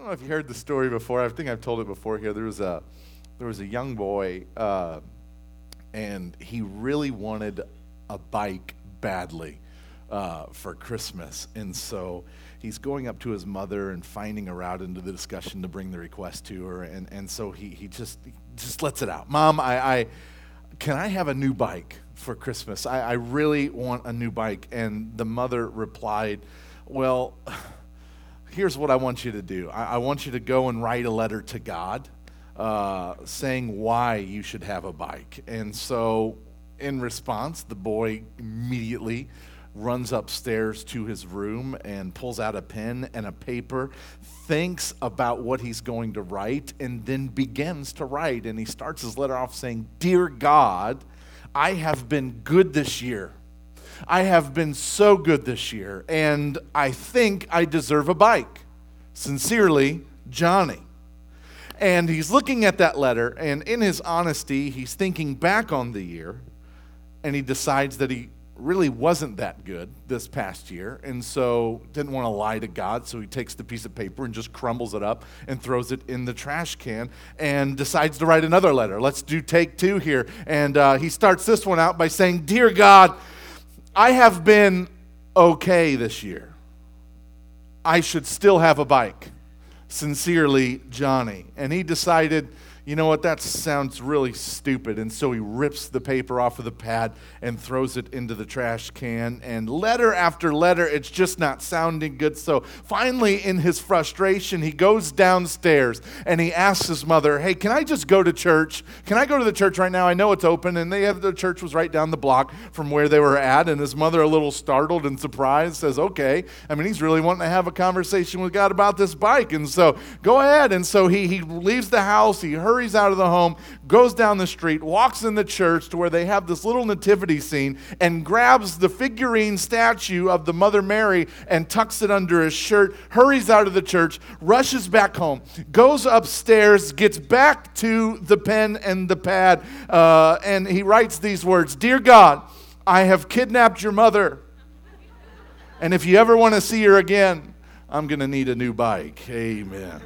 don't know if you heard the story before. I think I've told it before here. There was a young boy, and he really wanted a bike badly for Christmas, and so he's going up to his mother and finding her out into the discussion to bring the request to her, and so he just lets it out. Mom, I can I have a new bike for Christmas? I really want a new bike. And the mother replied, well, here's what I want you to do. I want you to go and write a letter to God saying why you should have a bike. And so in response, the boy immediately runs upstairs to his room and pulls out a pen and a paper, thinks about what he's going to write, and then begins to write. And he starts his letter off saying, "Dear God, I have been good this year. I have been so good this year, and I think I deserve a bike. Sincerely, Johnny." And he's looking at that letter, and in his honesty, he's thinking back on the year, and he decides that he really wasn't that good this past year, and so didn't want to lie to God, so he takes the piece of paper and just crumbles it up and throws it in the trash can and decides to write another letter. Let's do take two here. And he starts this one out by saying, "Dear God, I have been okay this year. I should still have a bike. Sincerely, Johnny." And he decided, you know what, that sounds really stupid. And so he rips the paper off of the pad and throws it into the trash can. And letter after letter, it's just not sounding good. So finally, in his frustration, he goes downstairs and he asks his mother, "Hey, can I just go to church? Can I go to the church right now? I know it's open." And the church was right down the block from where they were at. And his mother, a little startled and surprised, says, "Okay." I mean, he's really wanting to have a conversation with God about this bike. And so go ahead. And so he leaves the house. He hurries out of the home, goes down the street, walks in the church to where they have this little nativity scene, and grabs the figurine statue of the Mother Mary and tucks it under his shirt, hurries out of the church, rushes back home, goes upstairs, gets back to the pen and the pad, and he writes these words, "Dear God, I have kidnapped your mother, and if you ever want to see her again, I'm going to need a new bike. Amen."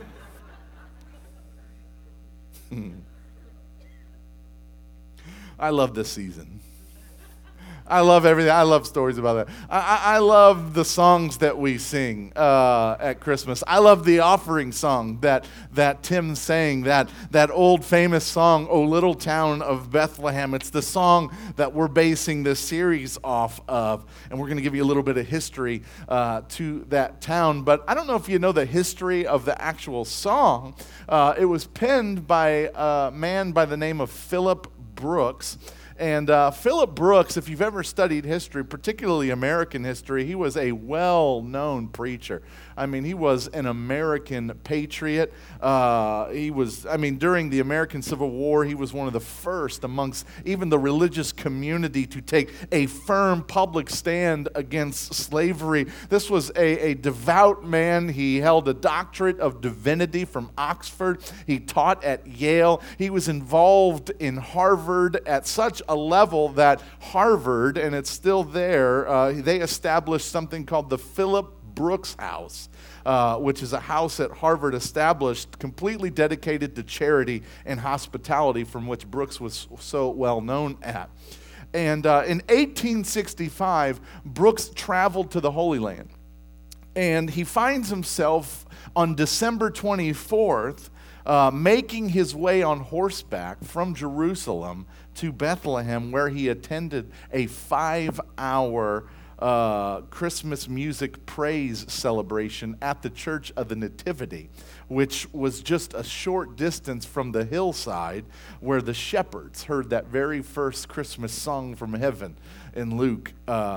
I love this season. I love everything. I love stories about that. I love the songs that we sing at Christmas. I love the offering song that Tim sang, that old famous song, "O Little Town of Bethlehem." It's the song that we're basing this series off of, and we're going to give you a little bit of history to that town. But I don't know if you know the history of the actual song. It was penned by a man by the name of Philip Brooks. And Philip Brooks, if you've ever studied history, particularly American history, he was a well-known preacher. I mean, he was an American patriot. During the American Civil War, he was one of the first amongst even the religious community to take a firm public stand against slavery. This was a devout man. He held a doctorate of divinity from Oxford. He taught at Yale. He was involved in Harvard at such a level that Harvard, and it's still there, they established something called the Philip Brooks House, which is a house that Harvard established completely dedicated to charity and hospitality, from which Brooks was so well known at. And in 1865, Brooks traveled to the Holy Land, and he finds himself on December 24th making his way on horseback from Jerusalem to Bethlehem, where he attended a 5-hour Christmas music praise celebration at the Church of the Nativity, which was just a short distance from the hillside where the shepherds heard that very first Christmas song from heaven in Luke.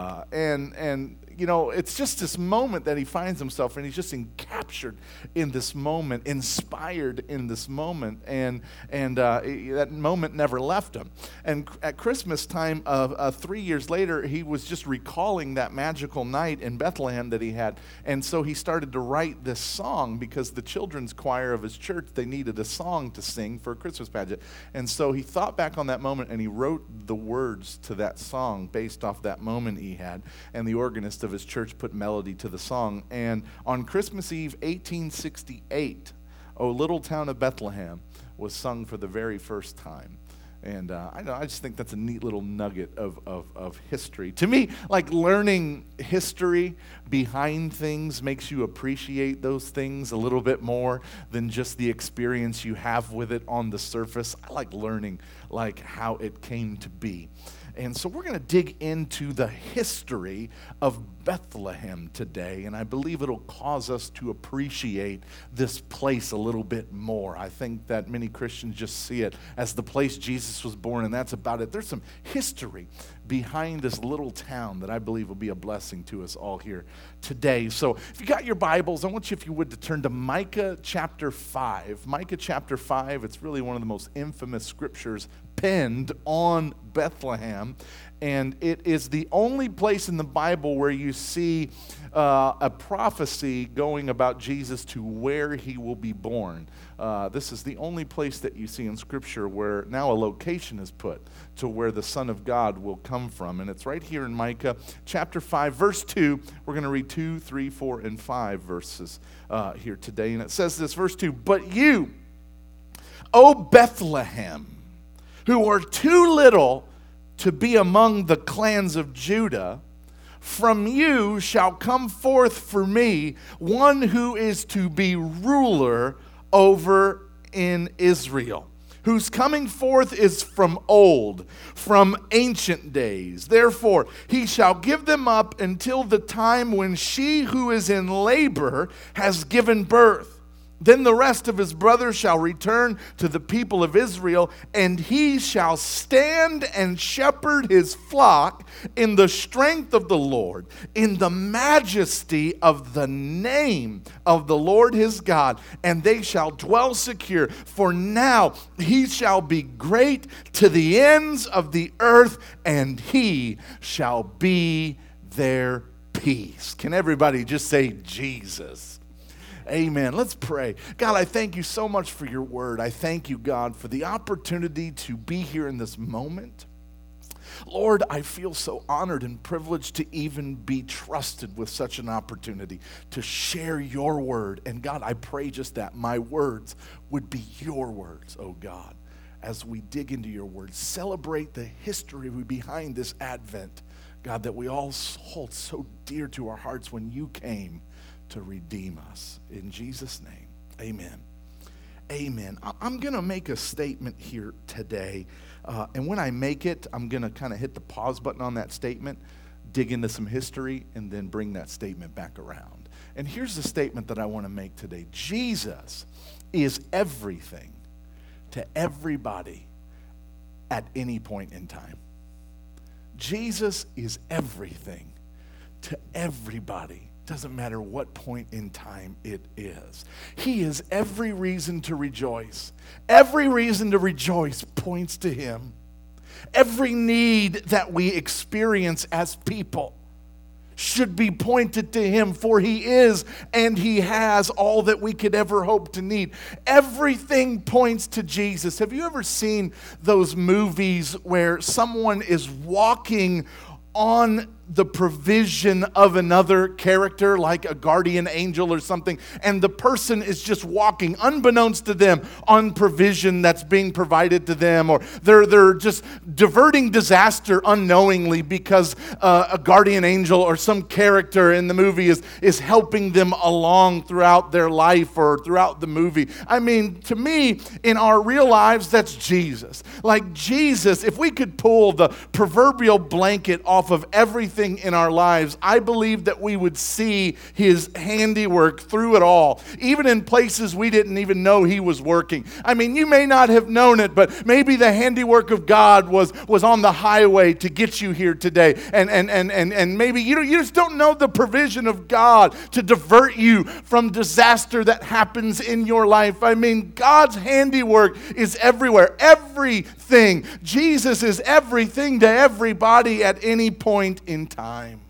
It's just this moment that he finds himself, and he's just captured in this moment, inspired in this moment, and that moment never left him. And at Christmas time, 3 years later, he was just recalling that magical night in Bethlehem that he had, and so he started to write this song because the children's choir of his church, they needed a song to sing for a Christmas pageant. And so he thought back on that moment, and he wrote the words to that song based off that moment he had, and the organist of his church put melody to the song. And on Christmas Eve, 1868, "O Little Town of Bethlehem" was sung for the very first time. And I just think that's a neat little nugget of history. To me, like, learning history behind things makes you appreciate those things a little bit more than just the experience you have with it on the surface. I like learning, like, how it came to be. And so we're going to dig into the history of Bethlehem today, and I believe it'll cause us to appreciate this place a little bit more. I think that many Christians just see it as the place Jesus was born, and that's about it. There's some history behind this little town that I believe will be a blessing to us all here today. So if you got your Bibles, I want you, if you would, to turn to Micah chapter 5. Micah chapter 5, it's really one of the most infamous scriptures penned on Bethlehem, and it is the only place in the Bible where you see a prophecy going about Jesus to where he will be born. This is the only place that you see in Scripture where now a location is put to where the Son of God will come from, and it's right here in Micah chapter 5, verse 2. We're going to read 2, 3, 4, and 5 verses here today, and it says this, verse 2, "But you, O Bethlehem, who are too little to be among the clans of Judah, from you shall come forth for me one who is to be ruler over in Israel, whose coming forth is from old, from ancient days. Therefore he shall give them up until the time when she who is in labor has given birth. Then the rest of his brothers shall return to the people of Israel, and he shall stand and shepherd his flock in the strength of the Lord, in the majesty of the name of the Lord his God, and they shall dwell secure. For now he shall be great to the ends of the earth, and he shall be their peace." Can everybody just say Jesus? Amen. Let's pray. God, I thank you so much for your word. I thank you, God, for the opportunity to be here in this moment. Lord, I feel so honored and privileged to even be trusted with such an opportunity to share your word. And God, I pray just that my words would be your words, oh God, as we dig into your word. Celebrate the history behind this Advent, God, that we all hold so dear to our hearts when you came to redeem us. In Jesus' name, amen. Amen. I'm going to make a statement here today, and when I make it, I'm going to kind of hit the pause button on that statement, dig into some history, and then bring that statement back around. And here's the statement that I want to make today. Jesus is everything to everybody at any point in time. Jesus is everything to everybody. Doesn't matter what point in time it is. He is every reason to rejoice. Every reason to rejoice points to him. Every need that we experience as people should be pointed to him, for he is and he has all that we could ever hope to need. Everything points to Jesus. Have you ever seen those movies where someone is walking on the provision of another character, like a guardian angel or something, and the person is just walking unbeknownst to them on provision that's being provided to them, or they're just diverting disaster unknowingly because a guardian angel or some character in the movie is helping them along throughout their life or throughout the movie. I mean, to me, in our real lives, that's Jesus. Like Jesus, if we could pull the proverbial blanket off of everything in our lives, I believe that we would see his handiwork through it all, even in places we didn't even know he was working. I mean, you may not have known it, but maybe the handiwork of God was on the highway to get you here today. And maybe you just don't know the provision of God to divert you from disaster that happens in your life. I mean, God's handiwork is everywhere. Everything. Jesus is everything to everybody at any point in time.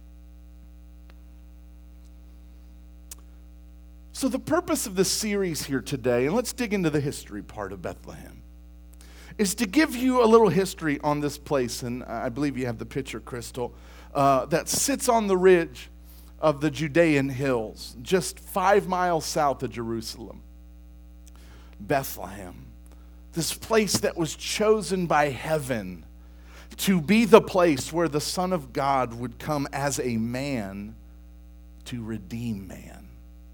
So the purpose of this series here today, and let's dig into the history part of Bethlehem, is to give you a little history on this place. And I believe you have the picture, Crystal. that sits on the ridge of the Judean hills, just 5 miles south of Jerusalem. Bethlehem, this place that was chosen by heaven to be the place where the Son of God would come as a man to redeem man.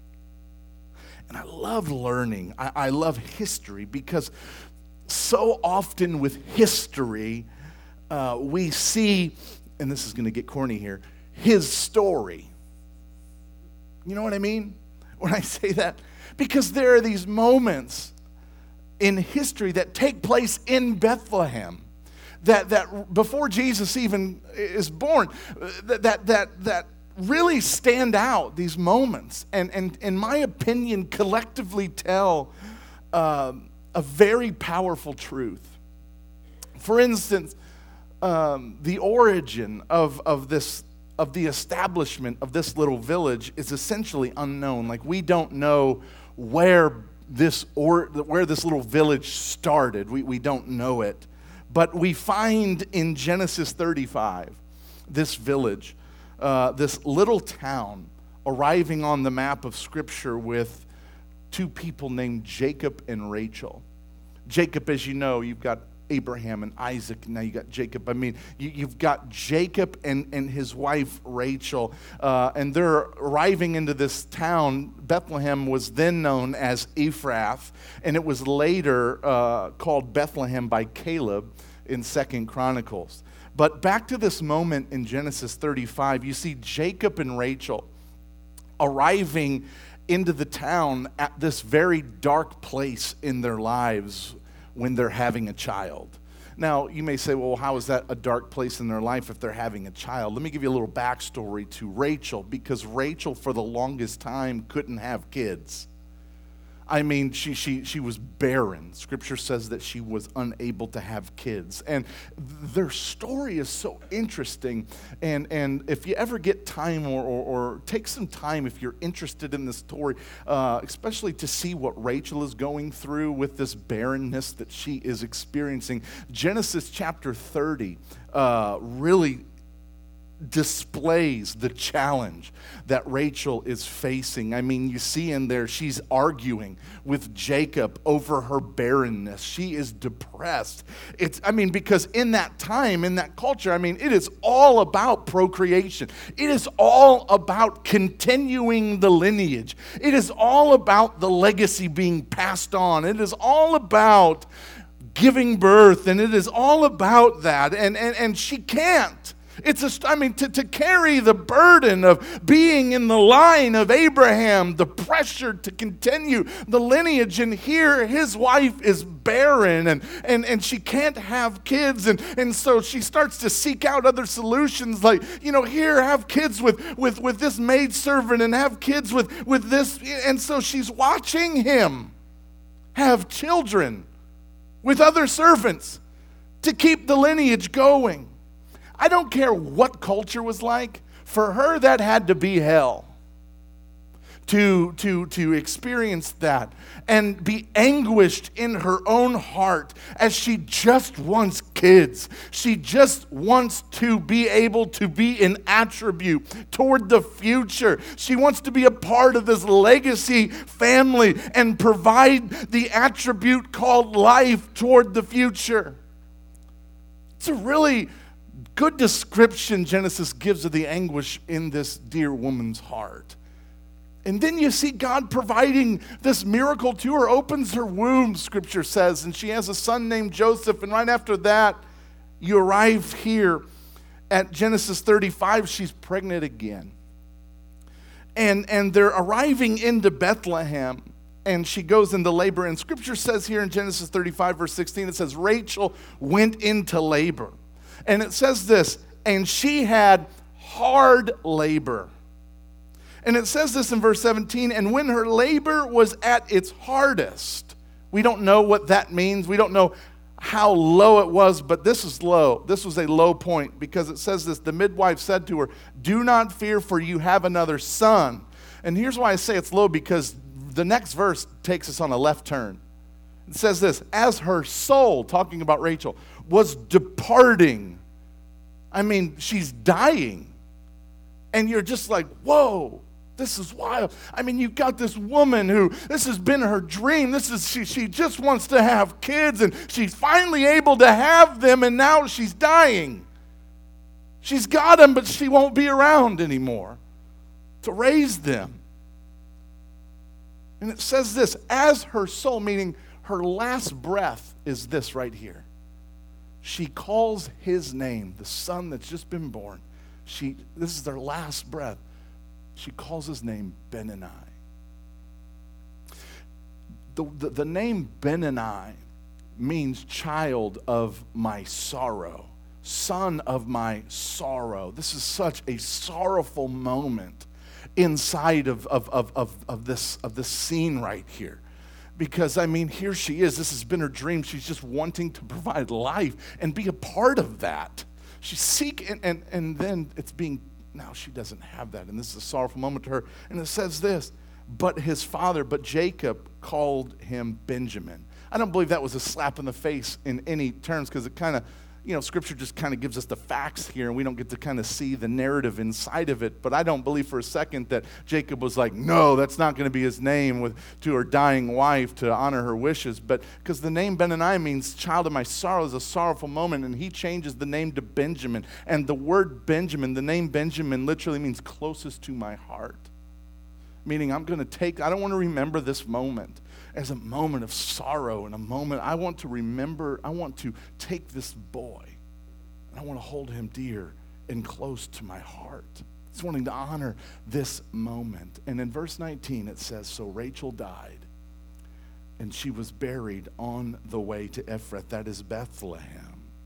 And I love learning. I love history, because so often with history, we see, and this is going to get corny here, his story. You know what I mean when I say that? Because there are these moments in history that take place in Bethlehem that before Jesus even is born, that really stand out, these moments, and in my opinion collectively tell a very powerful truth. For instance, the origin of the establishment of this little village is essentially unknown. Like, we don't know where this little village started. We don't know it. But we find in Genesis 35 this village, this little town, arriving on the map of Scripture with 2 people named Jacob and Rachel. Jacob, as you know, you've got Abraham and Isaac. Now you got Jacob. I mean, you've got Jacob and his wife Rachel, and they're arriving into this town. Bethlehem was then known as Ephrath, and it was later called Bethlehem by Caleb in 2 Chronicles. But back to this moment in Genesis 35, you see Jacob and Rachel arriving into the town at this very dark place in their lives when they're having a child. Now, you may say, well, how is that a dark place in their life if they're having a child? Let me give you a little backstory to Rachel, because Rachel, for the longest time, couldn't have kids. I mean, she was barren. Scripture says that she was unable to have kids. And their story is so interesting. And if you ever get time or take some time if you're interested in this story, especially to see what Rachel is going through with this barrenness that she is experiencing, Genesis chapter 30 really displays the challenge that Rachel is facing. I mean, you see in there, she's arguing with Jacob over her barrenness. She is depressed. Because in that time, in that culture, it is all about procreation. It is all about continuing the lineage. It is all about the legacy being passed on. It is all about giving birth, and it is all about that. And she can't. To carry the burden of being in the line of Abraham, the pressure to continue the lineage, and here his wife is barren and she can't have kids, and so she starts to seek out other solutions, like, here, have kids with this maidservant, and have kids with this, and so she's watching him have children with other servants to keep the lineage going. I don't care what culture was like. For her, that had to be hell. To experience that and be anguished in her own heart as she just wants kids. She just wants to be able to be an attribute toward the future. She wants to be a part of this legacy family and provide the attribute called life toward the future. It's a really good description Genesis gives of the anguish in this dear woman's heart. And then you see God providing this miracle to her, opens her womb, Scripture says, and she has a son named Joseph. And right after that, you arrive here at Genesis 35, she's pregnant again. And they're arriving into Bethlehem, and she goes into labor. And Scripture says here in Genesis 35, verse 16, it says, Rachel went into labor. And it says this, and she had hard labor. And it says this in verse 17, and when her labor was at its hardest, we don't know what that means. We don't know how low it was, but this is low. This was a low point, because it says this, the midwife said to her, do not fear, for you have another son. And here's why I say it's low, because the next verse takes us on a left turn. It says this, as her soul, talking about Rachel, was departing I mean, she's dying. And you're just like, whoa, this is wild. I mean, you've got this woman who, this has been her dream. She just wants to have kids, and she's finally able to have them, and now she's dying. She's got them, but she won't be around anymore to raise them. And it says this, as her soul, meaning her last breath is this right here. She calls his name, the son that's just been born. This is their last breath. She calls his name Ben-Ani. The name Ben-Ani means child of my sorrow, son of my sorrow. This is such a sorrowful moment inside of this scene right here. Because, I mean, here she is. This has been her dream. She's just wanting to provide life and be a part of that. She's seeking, and then it's being, now she doesn't have that. And this is a sorrowful moment to her. And it says this, but Jacob called him Benjamin. I don't believe that was a slap in the face in any terms, because it kind of, Scripture just kind of gives us the facts here, and we don't get to kind of see the narrative inside of it. But I don't believe for a second that Jacob was like, no, that's not going to be his name to her dying wife to honor her wishes. But because the name Ben-Ani means child of my sorrow, is a sorrowful moment, and he changes the name to Benjamin. And the word Benjamin, the name Benjamin literally means closest to my heart. Meaning I don't want to remember this moment as a moment of sorrow and a moment. I want to take this boy and I want to hold him dear and close to my heart. It's wanting to honor this moment. And in verse 19 it says, so Rachel died and she was buried on the way to Ephrath, that is Bethlehem.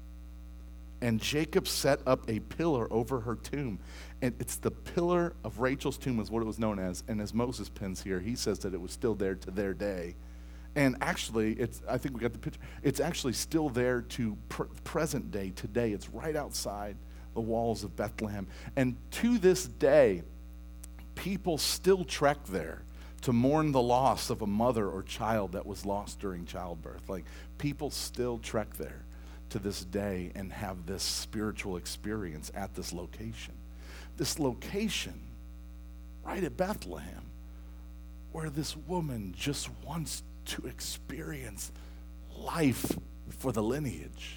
And Jacob set up a pillar over her tomb. And it's the pillar of Rachel's tomb is what it was known as. And as Moses pens here, he says that it was still there to their day. And actually, I think we got the picture. It's actually still there to present day, today. It's right outside the walls of Bethlehem. And to this day, people still trek there to mourn the loss of a mother or child that was lost during childbirth. Like, people still trek there to this day and have this spiritual experience at this location. This location right at Bethlehem where this woman just wants to experience life for the lineage.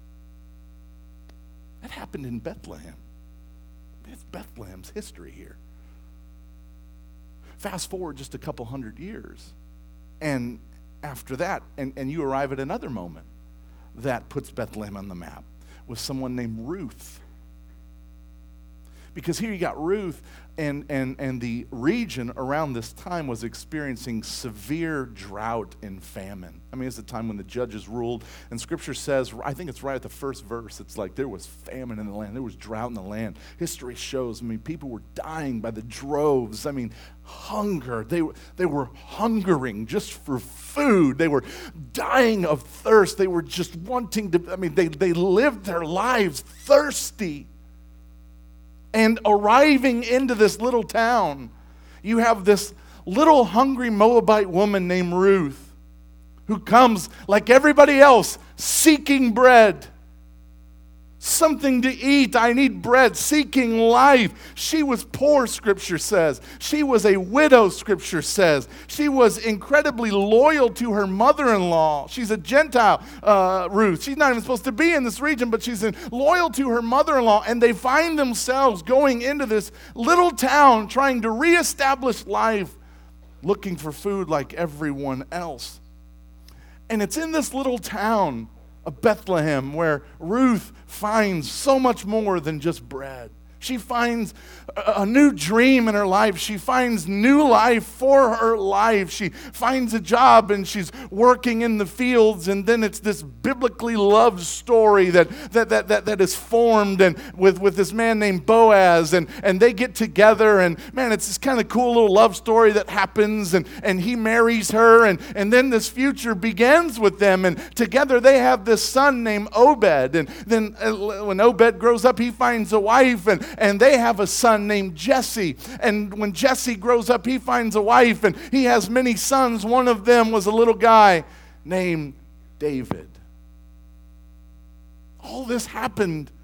That happened in Bethlehem. It's Bethlehem's history here. Fast forward just a couple hundred years, and after that, and you arrive at another moment that puts Bethlehem on the map with someone named Ruth. Because here you got Ruth, and the region around this time was experiencing severe drought and famine. I mean, it's a time when the judges ruled, and Scripture says, I think it's right at the first verse, it's like there was famine in the land, there was drought in the land. History shows, people were dying by the droves. Hunger. They were hungering just for food. They were dying of thirst. They were just wanting to, they lived their lives thirsty. And arriving into this little town, you have this little hungry Moabite woman named Ruth who comes like everybody else seeking bread. Something to eat. I need bread, seeking life. She was poor, Scripture says. She was a widow, Scripture says. She was incredibly loyal to her mother-in-law. She's a Gentile, Ruth. She's not even supposed to be in this region, but she's loyal to her mother-in-law, and they find themselves going into this little town trying to reestablish life, looking for food like everyone else. And it's in this little town of Bethlehem where Ruth finds so much more than just bread. She finds a new dream in her life. She finds new life for her life. She finds a job and she's working in the fields, and then it's this biblically loved story that is formed, and with this man named Boaz, and they get together, and man, it's this kind of cool little love story that happens, and he marries her, and then this future begins with them, and together they have this son named Obed, and then when Obed grows up, he finds a wife, and they have a son named Jesse. And when Jesse grows up, he finds a wife, and he has many sons. One of them was a little guy named David. All this happened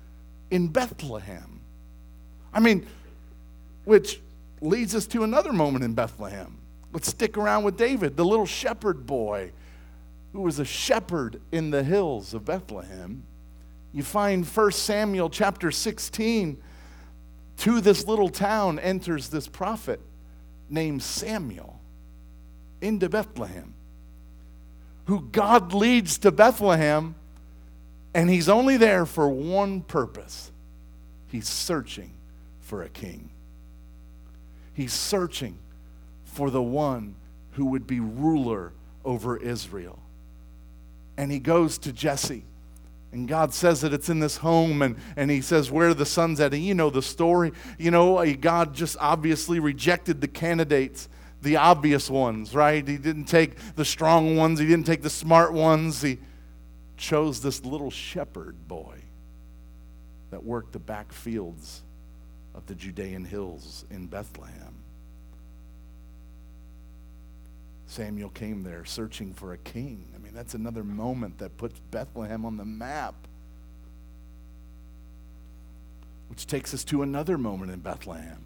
in Bethlehem. I mean, which leads us to another moment in Bethlehem. Let's stick around with David, the little shepherd boy who was a shepherd in the hills of Bethlehem. You find 1 Samuel chapter 16, to this little town enters this prophet named Samuel into Bethlehem, who God leads to Bethlehem, and he's only there for one purpose. He's searching for a king. He's searching for the one who would be ruler over Israel. And he goes to Jesse. And God says that it's in this home, and he says, where are the sons at? And you know the story. You know, God just obviously rejected the candidates, the obvious ones, right? He didn't take the strong ones. He didn't take the smart ones. He chose this little shepherd boy that worked the back fields of the Judean hills in Bethlehem. Samuel came there searching for a king. I mean, that's another moment that puts Bethlehem on the map. Which takes us to another moment in Bethlehem.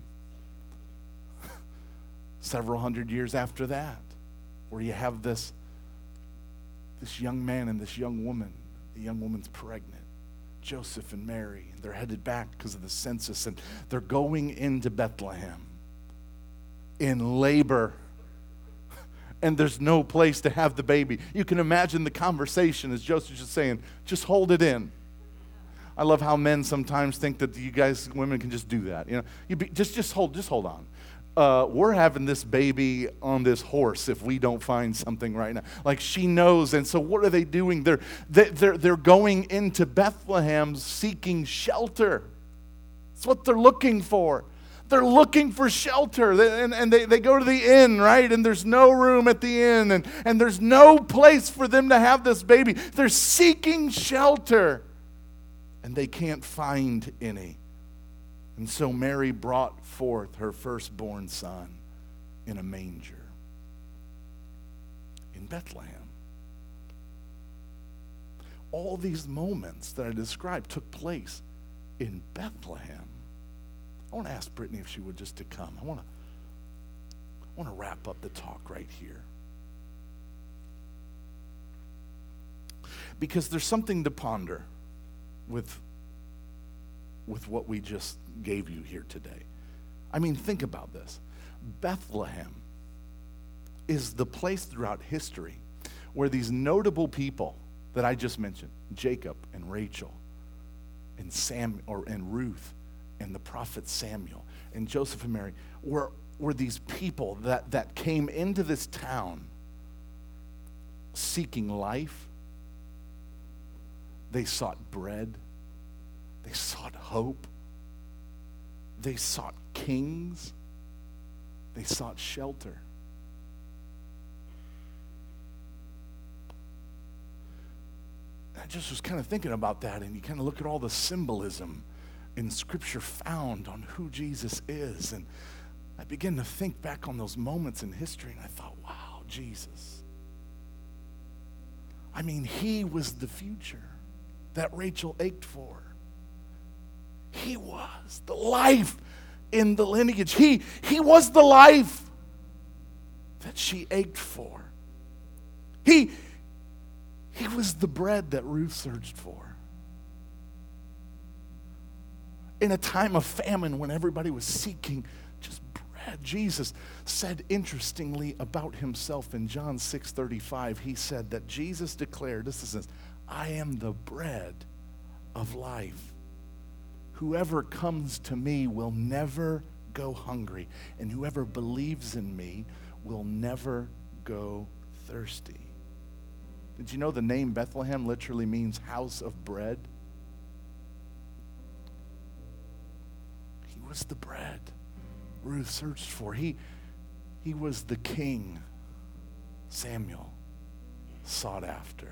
Several hundred years after that, where you have this young man and this young woman. The young woman's pregnant. Joseph and Mary, and they're headed back because of the census, and they're going into Bethlehem in labor. And there's no place to have the baby. You can imagine the conversation as Joseph's just saying, just hold it in. I love how men sometimes think that you guys, women, can just do that. You know, just hold on. We're having this baby on this horse if we don't find something right now. Like, she knows, and so what are they doing? They're going into Bethlehem seeking shelter. That's what they're looking for. They're looking for shelter, and they go to the inn, right? And there's no room at the inn, and there's no place for them to have this baby. They're seeking shelter, and they can't find any. And so Mary brought forth her firstborn son in a manger in Bethlehem. All these moments that I described took place in Bethlehem. I want to ask Brittany if she would just to come. I want to wrap up the talk right here. Because there's something to ponder with what we just gave you here today. I mean, think about this. Bethlehem is the place throughout history where these notable people that I just mentioned, Jacob and Rachel and Ruth, and the prophet Samuel and Joseph and Mary were these people that came into this town seeking life. They sought bread. They sought hope. They sought kings. They sought shelter. I just was kind of thinking about that, and you kind of look at all the symbolism in Scripture found on who Jesus is. And I began to think back on those moments in history, and I thought, wow, Jesus. I mean, he was the future that Rachel ached for. He was the life in the lineage. He was the life that she ached for. He was the bread that Ruth searched for. In a time of famine when everybody was seeking just bread, Jesus said interestingly about himself in John 6:35, he said that Jesus declared, this is this, I am the bread of life. Whoever comes to me will never go hungry, and whoever believes in me will never go thirsty. Did you know the name Bethlehem literally means house of bread? He was the bread Ruth searched for. He was the king Samuel sought after.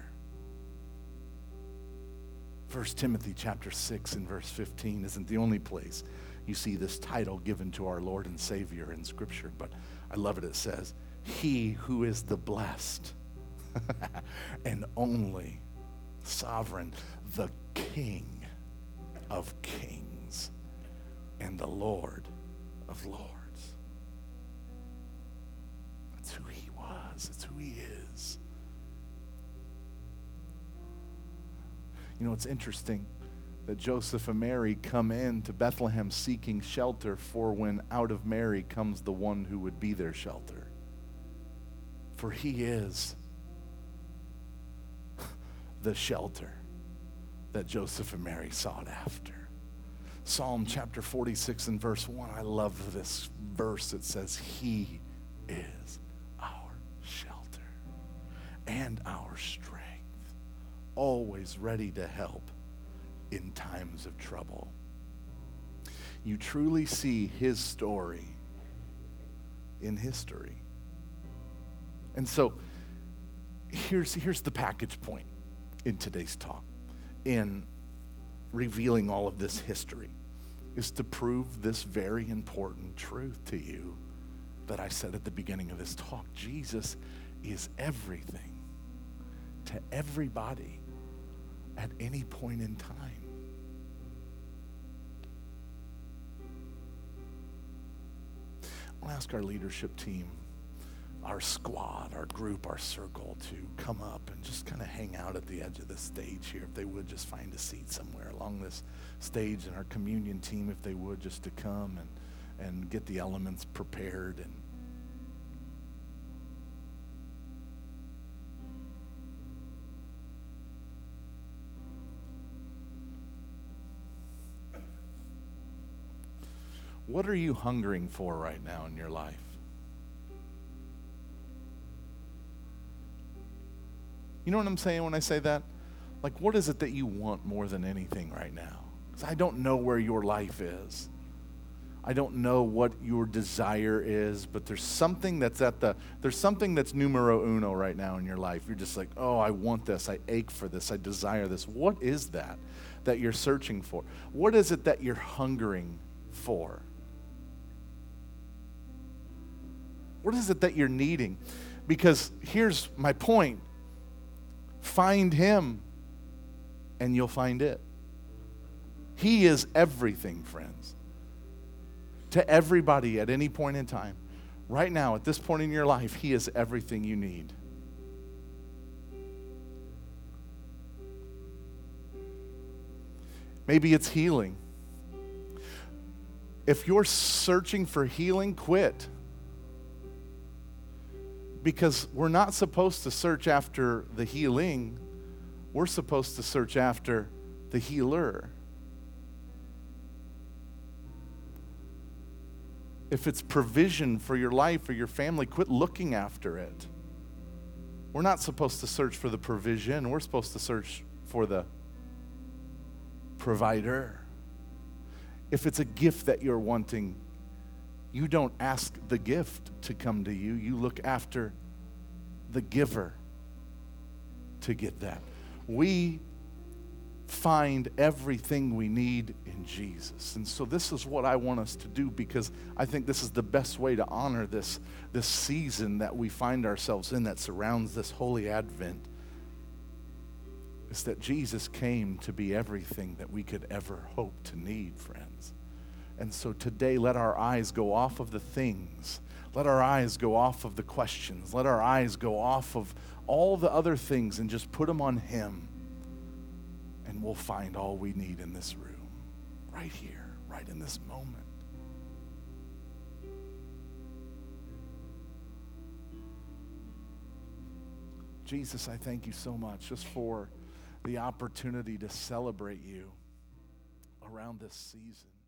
1 Timothy chapter 6 and verse 15 isn't the only place you see this title given to our Lord and Savior in Scripture, but I love it. It says, he who is the blessed and only sovereign, the King of kings and the Lord of lords. That's who he was. That's who he is. You know, it's interesting that Joseph and Mary come in to Bethlehem seeking shelter, for when out of Mary comes the one who would be their shelter. For he is the shelter that Joseph and Mary sought after. Psalm chapter 46 and verse 1, I love this verse. It says, he is our shelter and our strength, always ready to help in times of trouble. You truly see his story in history. And so here's the package point in today's talk, in revealing all of this history, is to prove this very important truth to you that I said at the beginning of this talk. Jesus is everything to everybody at any point in time. I'll ask our leadership team, our squad, our group, our circle to come up and just kind of hang out at the edge of the stage here. If they would just find a seat somewhere along this stage, and our communion team, if they would, just to come and get the elements prepared. And what are you hungering for right now in your life? You know what I'm saying when I say that? Like, what is it that you want more than anything right now? Because I don't know where your life is. I don't know what your desire is, but there's something that's numero uno right now in your life. You're just like, oh, I want this. I ache for this. I desire this. What is that you're searching for? What is it that you're hungering for? What is it that you're needing? Because here's my point. Find him and you'll find it. He is everything, friends. To everybody at any point in time. Right now, at this point in your life, he is everything you need. Maybe it's healing. If you're searching for healing, quit. Because we're not supposed to search after the healing. We're supposed to search after the healer. If it's provision for your life or your family, quit looking after it. We're not supposed to search for the provision. We're supposed to search for the provider. If it's a gift that you're wanting, you don't ask the gift to come to you. You look after the giver to get that. We find everything we need in Jesus. And so this is what I want us to do, because I think this is the best way to honor this season that we find ourselves in, that surrounds this holy Advent, is that Jesus came to be everything that we could ever hope to need, friends. And so today, let our eyes go off of the things. Let our eyes go off of the questions. Let our eyes go off of all the other things and just put them on him. And we'll find all we need in this room, right here, right in this moment. Jesus, I thank you so much just for the opportunity to celebrate you around this season.